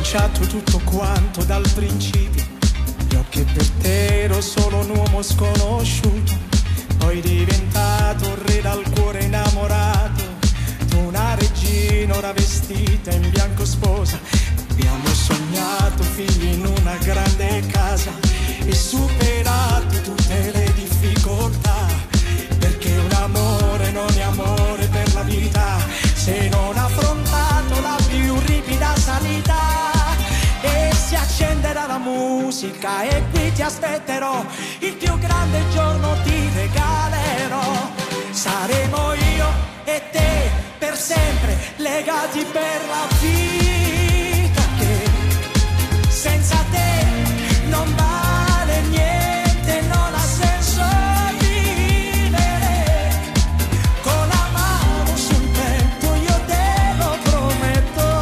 cominciato tutto quanto dal principio. Io che per te ero solo un uomo sconosciuto, poi diventato un re dal cuore innamorato. Tu una regina ora vestita in bianco sposa. Abbiamo sognato figli in una grande casa e superato tutte le difficoltà, perché un amore non è amore per la vita se non affrontato la più ripida salita. E si accenderà la musica e qui ti aspetterò, il più grande giorno ti regalerò. Saremo io e te per sempre, legati per la vita, che senza te non vale niente, non ha senso vivere. Con la mano sul petto io te lo prometto,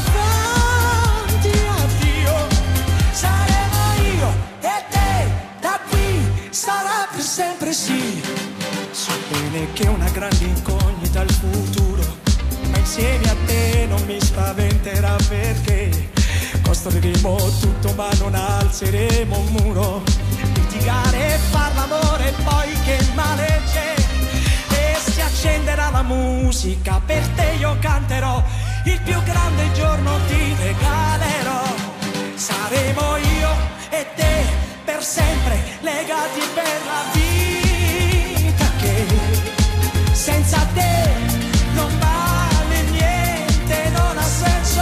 davanti a Dio saremo io e te, da qui sarà per sempre sì. So bene che è una grande incognita il futuro, ma insieme a te non mi spaventerà, perché costruiremo tutto ma non alzeremo un muro. Litigare e far l'amore poi che male c'è, e si accenderà la musica, per te io canterò, il più grande giorno ti regalerò. Saremo io e te per sempre, legati per la vita, che senza te non vale niente, non ha senso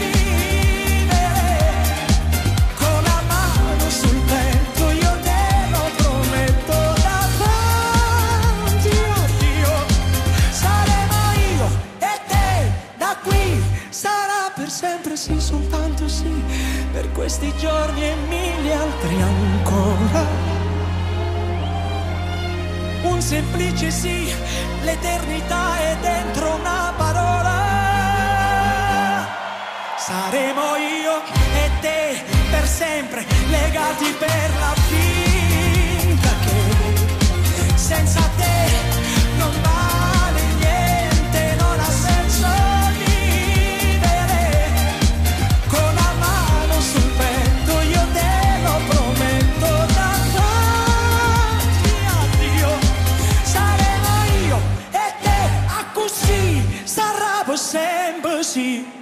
vivere. Con la mano sul petto io te lo prometto, davanti a Dio saremo io e te, da qui sarà per sempre sì, soltanto sì, per questi giorni e mille altri ancora. Un semplice sì, l'eternità è dentro una parola. Saremo io e te per sempre, legati per la vita, che senza te non vale niente, non ha senso vivere. Con la mano sul petto io te lo prometto, davanti a Dio saremo io e te, a così sarà per sempre sì.